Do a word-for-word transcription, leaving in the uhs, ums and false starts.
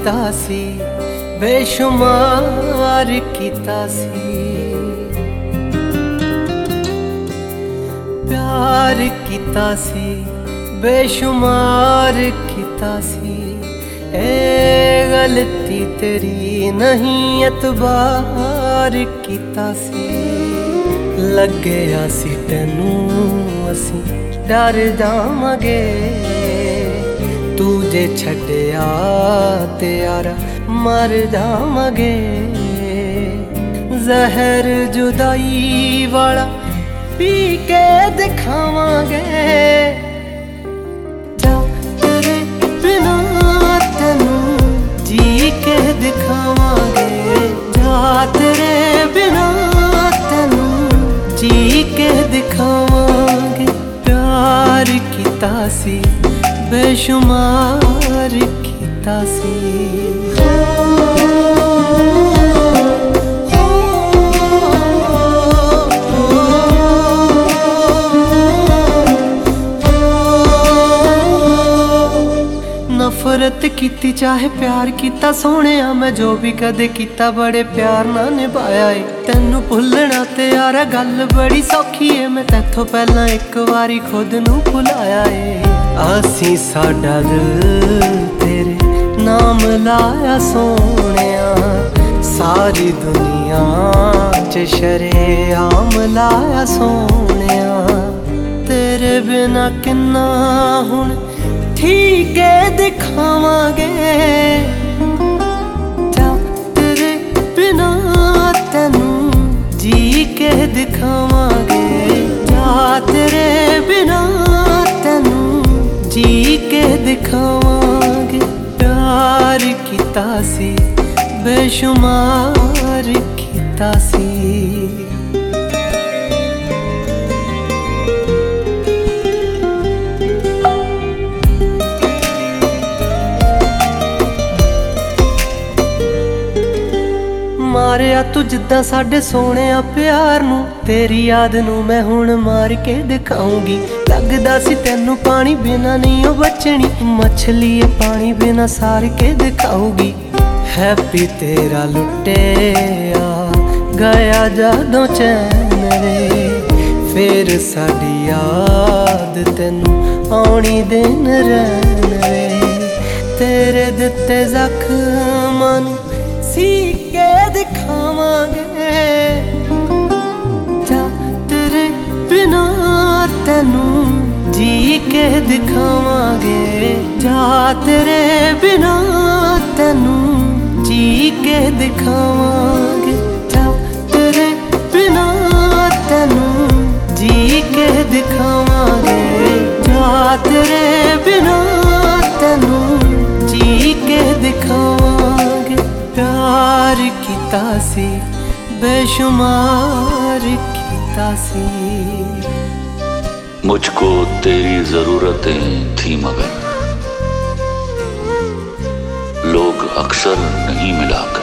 कीता सी, बेशुमार कीता सी। प्यार कीता सी, बेशुमार कीता सी। ए गलती तेरी नहीं एतबार कीता सी। लग्या सी तैनू असी डर जावांगे, तू जे छड्डिया ते यारा मर जावांगे। जहर जुदाई वाला पी के दिखावांगे, जा तेरे बिना तैनू जी के दिखावांगे। जा तेरे बिना तैनू जी के दिखावांगे। प्यार कीता सी, बेशुमार कीता सी। नफरत कीती चाहे प्यार कीता सोहणिया, मैं जो भी कदे कीता बड़े प्यार नाल निभाया है। तैनू भुलना ते यारा गल बड़ी सौखी है, मैं तैथों पहला एक वारी खुद नू भुलाया है। आसी साडा दिल तेरे नाम लाया सोहणिया, सारी दुनिया च शरेआम लाया सोहणिया। तेरे बिना किन्ना हुण ठीक है दिखावांगे, जा तेरे बिना तैनू जी के दिखावांगे। जा तेरे बिना तैनू जी के दिखावांगे। प्यार कीता सी, बेशुमार कीता सी। मारिया तू जिद्दां साडे सोहणिया प्यार नू, तेरी याद नू मैं हुण मार के दिखाऊंगी। लगदा सी तैनू पानी बिना नहीं ओ बचनी, मछली पानी बिना सार के दिखाऊगी। हैप्पी तेरा लुटिया गया जदों चैन वे, फिर साडी याद तैनू आउणी दिन रैन वे। तेरे दिते जख्मां नू सी के दिखावांगे, जा तेरे बिना तैनू जी के दिखावांगे। जा तेरे बिना तैनू जी के दिखावांगे। जा तेरे बिना तैनू जी के दिखावांगे। जा तेरे बिना तैनू जी के दिखावांगे। प्यार कीता सी, बेशुमार कीता सी। मुझको तेरी जरूरतें थी मगर लोग अक्सर नहीं मिला।